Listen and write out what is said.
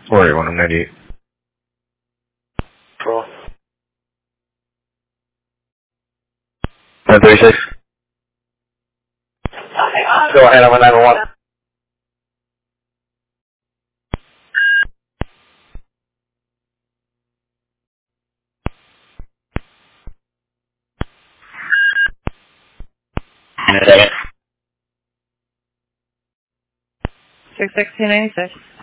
Oregon 198. Cool. 1036. Go ahead, I'm a 911. Six 1696.